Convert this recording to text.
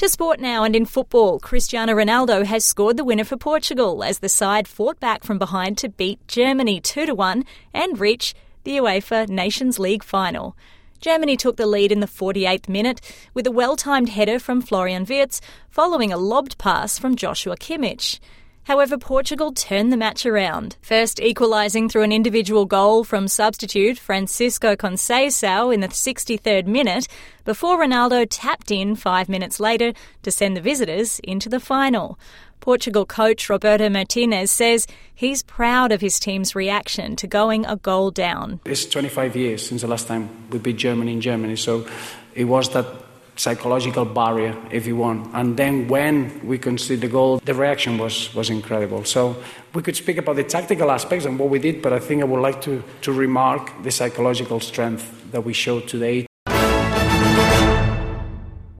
sport now, and in football, Cristiano Ronaldo has scored the winner for Portugal as the side fought back from behind to beat Germany 2-1 and reach the UEFA Nations League final. Germany took the lead in the 48th minute with a well-timed header from Florian Wirtz following a lobbed pass from Joshua Kimmich. However, Portugal turned the match around, first equalising through an individual goal from substitute Francisco Conceição in the 63rd minute, before Ronaldo tapped in 5 minutes later to send the visitors into the final. Portugal coach Roberto Martinez says he's proud of his team's reaction to going a goal down. It's 25 years since the last time we beat Germany in Germany, so it was that psychological barrier, if you want. And then when we conceded the goal, the reaction was incredible. So we could speak about the tactical aspects and what we did, but I think I would like to remark the psychological strength that we showed today.